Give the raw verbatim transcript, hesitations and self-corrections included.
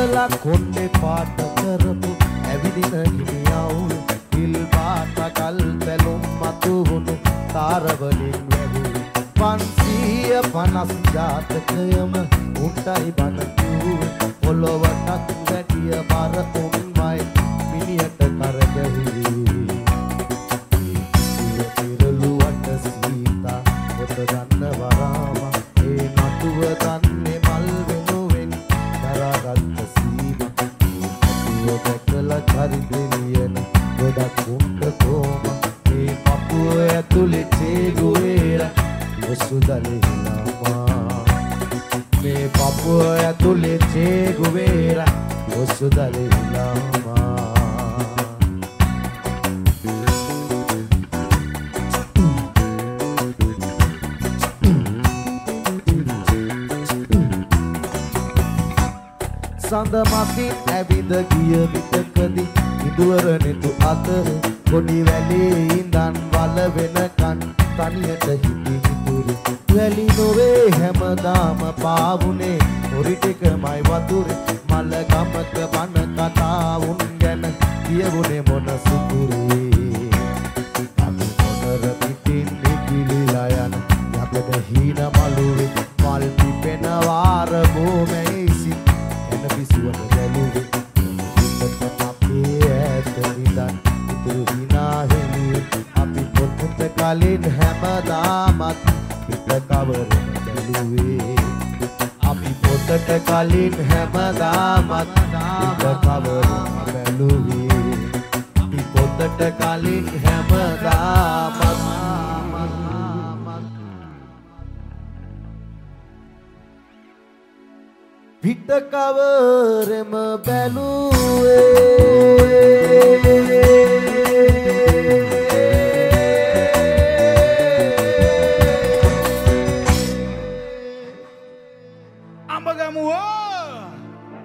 හදලා කොණ්ඩේ පාට කරපු ඇවිදින ගිනියවුල් හිල් පාට කල් තැලුම් මතු වුණු තාරවලින් වැහුණු පන්සිය පනස් ජාතකයම උන්ටයි බන කිව්වේ පොළොවටත් වැඩිය බර උන්මයි මිනියට කරගැහුවේ ඉරලුවට සීතා පොත ගන්න වරාම ඒ නටුව දන්නේ මල් වෙනුවෙන් දරාගත්ත සීම නටුව දැකලා චරිතෙලියන ගොඩක් උන්ට තෝම ඒ පපුව ඇතුලේ චේගුවේර ඔසුදලෙහිලාමා මේ පපුව ඇතුලේ චේගුවේර ඔසුදලෙහිලාමා සඳ මතින් ඇවිද ගිය විටකදී ඉදුවරනෙතු අතර කොඩි වැලේ ඉඳන් වල වෙනකන් තනියට හිටි ඉතුරු වැලි නොවේ හැමදාම පාවුනේ හොරි ටිකමයි වතුරේ මල ගමක බන කතාවුන් ගැන කියවුනේ මොන සුතුරේ අපි මොනර පිටින් නිකිලිලා යන යකඩ හීන මළුවේ මල් පිපෙන වාර බොමෙයිසි එන පිසුවන දැලුවේ අපේ ඇත නිදන් ඉතුරු හිනා හෙළියේ අපි පොතට කලින් හැමදාමත් පිට කවරන බැලුවේ අපි පොතට කලින් හැමදාමත් පිට කවරන බැලුවේ අපි පොතට කලින් හැමදාමත් පිට කවරෙම බැලුවේ